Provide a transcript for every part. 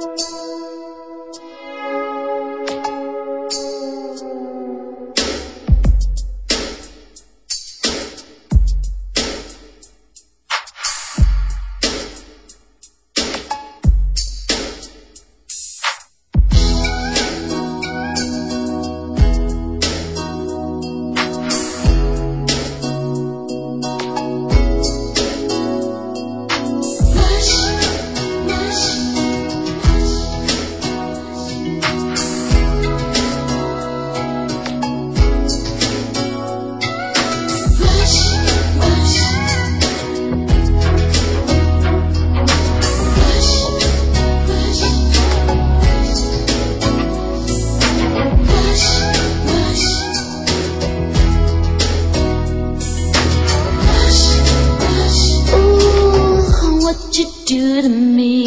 Do to me,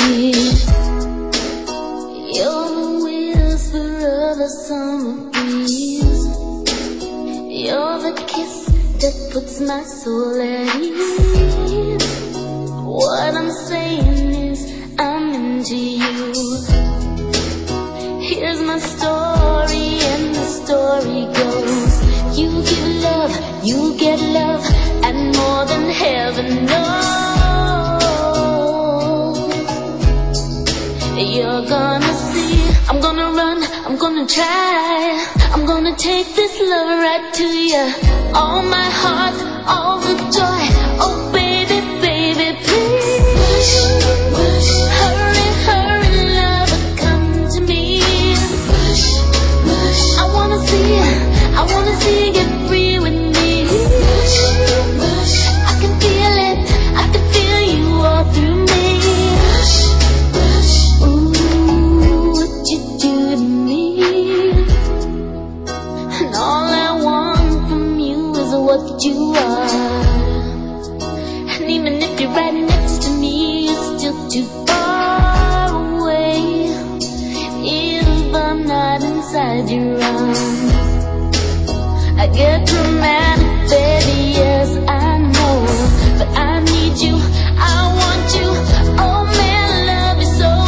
you're the whisper of a summer breeze, you're the kiss that puts my soul at ease. What I'm saying is I'm into you. Here's my story and the story goes, you give love, you get love, and more than heaven knows. You're gonna see, I'm gonna run, I'm gonna try, I'm gonna take this love right to you. All my heart, all the joy, oh baby, baby, please. Hurry, hurry, love, come to me. I wanna see you get free with me. I can feel it, I can feel you all through me. What you are, and even if you're right next to me, you're still too far away. If I'm not inside your arms, I get dramatic, baby, yes, I know, but I need you, I want you, oh man, I love you so.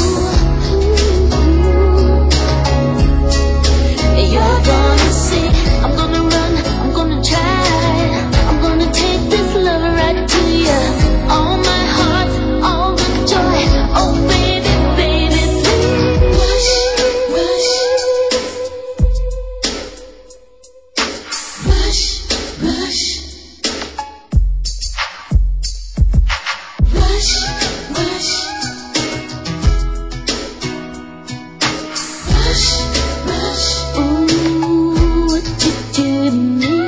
You're gonna see, I'm gonna run, I'm gonna try, take this love right to you. All my heart, all the joy, oh baby, baby, please. Ooh, what you do to me.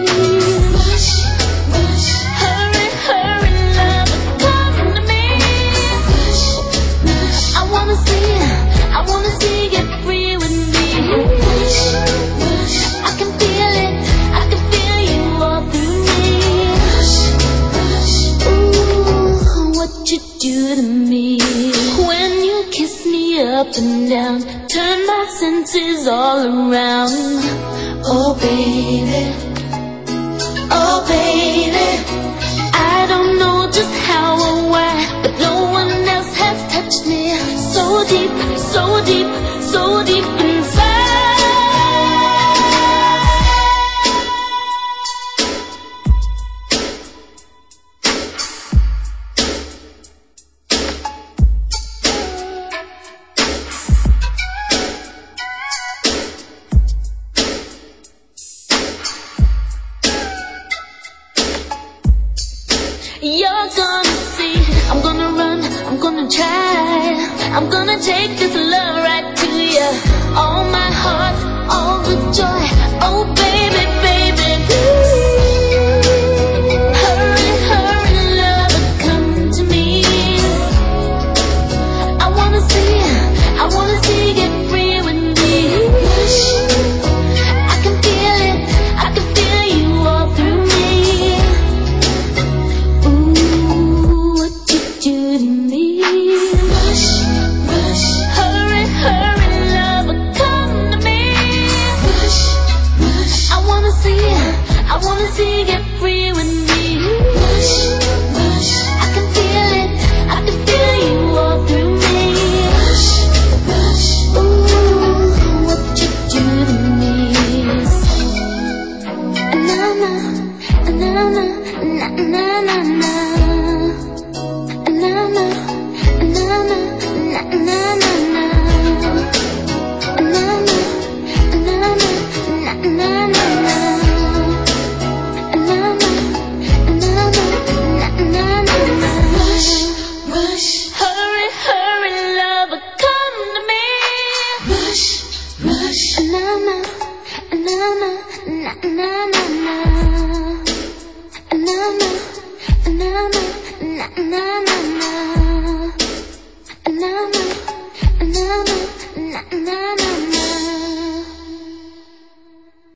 I wanna see you free with me. I can feel it, I can feel you all through me. Ooh, what you do to me. When you kiss me up and down, turn my senses all around. Oh baby, oh baby, I don't know just how or why, but no one else has touched me so deep, so deep, so deep inside. You're gonna see, I'm gonna run, I'm gonna try, I'm gonna take this love right to you. All my heart, all the joy, oh baby, baby, please. Hurry, hurry, love, come to me. I wanna see you get free with me. I can feel it, I can feel you all through me. Do to me. Hurry, hurry, love, come to me. I wanna see na na